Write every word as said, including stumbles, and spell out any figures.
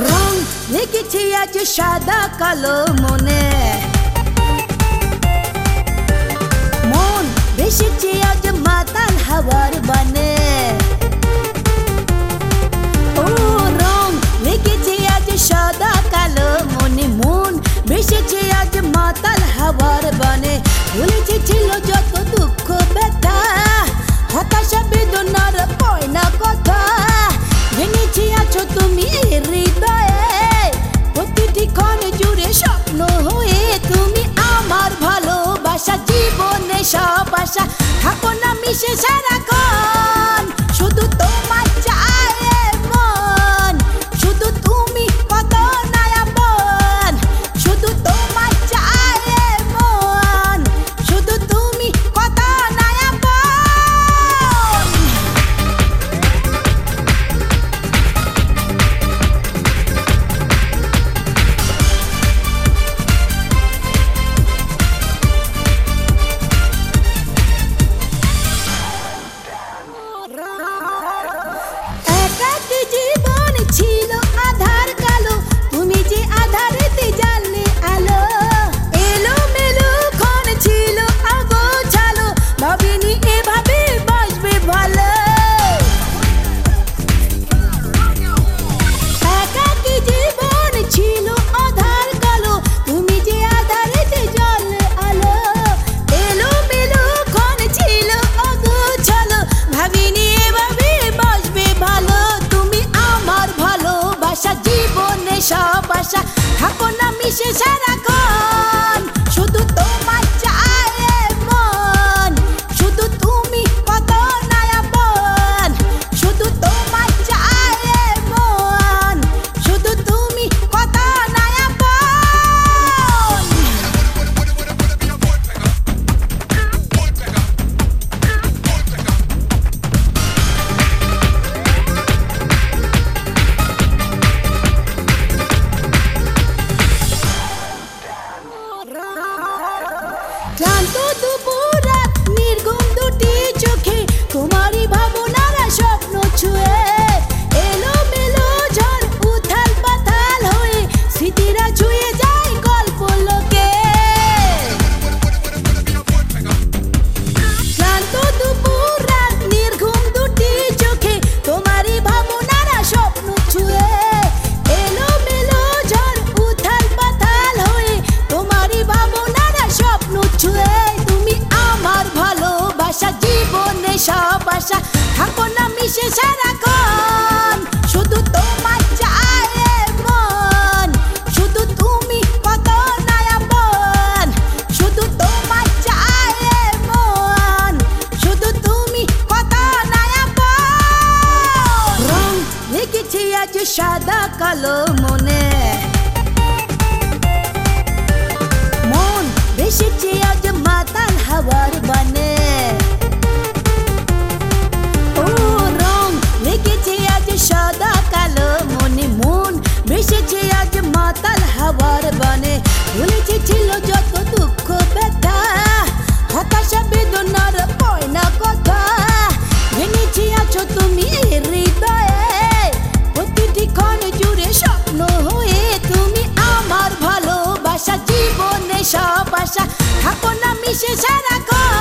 রং লেগেছে আজ সাদা কালো মনে, মন ভেসেছে আজ মাতাল হাওয়ার বানে। ও রং লেগেছে আজ সাদা কালো মনে, মন ভেসেছে আজ মাতাল হাওয়ার বানে। ভুলেছে ছিল যত দুঃখ ব্যথা, হতাশা বেদনার পয়না কথা। ভেঙেছি আছো তুমি হৃদয়ে, প্রতিটি ক্ষণ জুড়ে স্বপ্ন হয়ে তুমি আমার ভালোবাসা। জীবনে সব আশা থাকো না মিশে সারাক্ষণ, শুধু তোমার চায় মন, শুধু তুমি কত নয়াপন, শুধু তোমার চায় মন, শুধু তুমি কত নয়াপন। একাকী জীবন ছিল আধার কালো, তুমি যে আধারেতে জ্বাললে আলো। এলো মেলো ক্ষণ ছিল অগোছালো, ভাবিনি এভাবে বাসবে ভালো। একাকী জীবন ছিল আধার কালো, তুমি যে আধারেতে জ্বাললে আলো। এলো মেলো ক্ষণ ছিল অগোছালো, ভাবিনি এভাবে বাসবে ভালো। তুমি আমার ভালোবাসা, জীবনে সব আশা থাকো না মিশে সারাক্ষণ, শুধু তোমার চায় মন, শুধু তুমি কত নয়াপন, শুধু তোমার চায় মন, শুধু তুমি কত নয়াপন। ক্লান্ত দুপুর রাত নির্ঘুম দুটি চোখে তোমারই ভাবনারা স্বপ্ন ছুঁয়ে। এলো মেলো ঝড় উথাল পাথাল হয়ে স্মৃতিরা ছুঁয়ে যায় গল্প লোকে। ক্লান্ত দুপুর রাত নির্ঘুম দুটি চোখে তোমারই ভাবনারা স্বপ্ন ছুঁয়ে। এলো মেলো ঝড় উথাল পাথাল হয়ে তোমারই ভাবনারা স্বপ্ন ছুঁয়ে। তুমি আমার ভালোবাসা, জীবনে সব আশা থাকো না মিশে সারাক্ষণ, শুধু তোমার চায় মন, শুধু তুমি কত নয়াপন, শুধু তোমার চায় মন, শুধু তুমি কত নয়াপন। রং লেগেছে আজ সাদা কালো মনে, মন ভেসেছে আজ মাতাল হাওয়ার বানে। ও রং লেগেছে আজ সাদা কালো মনে, মন ভেসেছে আজ মাতাল হাওয়ার বানে। ভুলেছে ছিল যত দুঃখ ব্যথা, হতাশা বেদনার পয়না কথা। ভেঙেছি আছো তুমি হৃদয়ে, প্রতিটি ক্ষণ জুড়ে স্বপ্ন হয়ে তুমি আমার ভালোবাসা। জীবনে সব আশা থাকো না মিশে সারাক্ষণ।